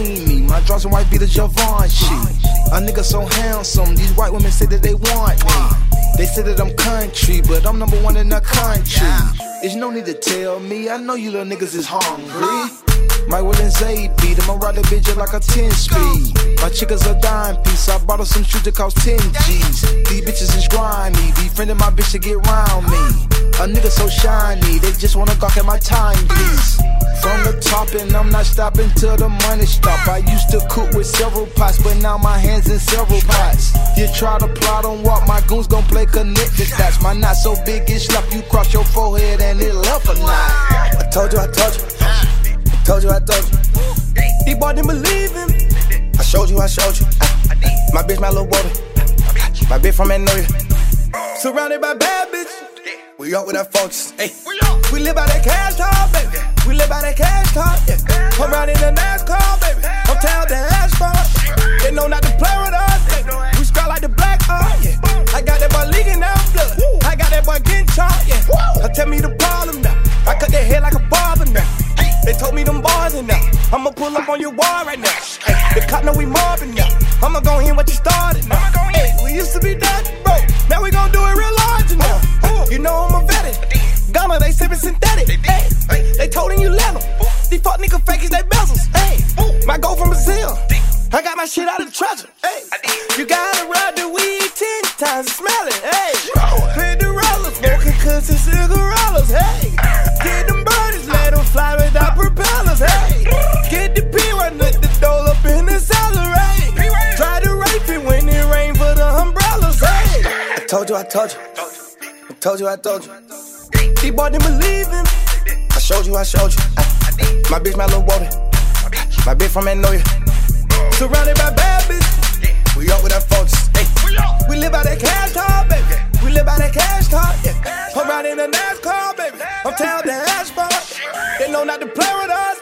seen me. My draws and white be the Givenchy. A nigga so handsome, these white women say that they want me. They say that I'm country, but I'm number one in the country. There's no need to tell me, I know you little niggas is hungry. My Will and Zay beat, I'ma ride a bitch like a 10-speed. My chick is a dime piece, I bought her some shoes that cost 10 G's. These bitches is grimy, befriending my bitch to get round me. A nigga so shiny, they just wanna gawk at my timepiece. From the top and I'm not stopping till the money stop. I used to cook with several pots, but now my hands in several pots. You try to plot on what my goons gon' play connected dots. My knot so big it slap you cross your forehead and it left a knot. I told you, I told you. Told you, I told you. These boys didn't believe him. I showed you, I showed you. My bitch, my little water. My bitch from Magnolia. Surrounded by bad bitches. We up with our folks. Hey. We live by that cash talk, baby. We live by that cash talk, yeah. Come around in the NASCAR, baby. Hotel the asphalt. They know not to play with us, baby. We scrap like the black art, yeah. I got that boy leaking out blood. I got that boy getting charged, yeah. Tell me the problem now. I cut their head like a barber now. They told me them bars in now. I'ma pull up on your wall right now. Ay, the cop know we mobbing now. I'ma go in what you started now. Ay, we used to be done, bro. Now we gon' do it real large now. You know I'm a veteran. Gamma, they sippin' synthetic. Ay, they told him you let them. These fuck nigga fakies, they bezels. Ay, my gold from Brazil. I got my shit out of the treasure. Ay, you gotta ride the weed 10 times and smell it. Ay, hit the rollers, smoking cuts and cigarillos. Hey, get them birdies, let them fly without propellers. Hey, get the P-1, let the dough up in the cellar. Hey, try to rape it when it rain for the umbrellas. Hey, I told you, I told you. I told you, I told you. These boys didn't believe him. I showed you, I showed you. My bitch, my little water. My bitch from Magnolia. Surrounded by bad bitches. We up with our folks. Hey. We live by that cash talk, baby. We live by that cash talk, yeah. Come around in the NASCAR, baby. I'm telling the asphalt. They know not to play with us.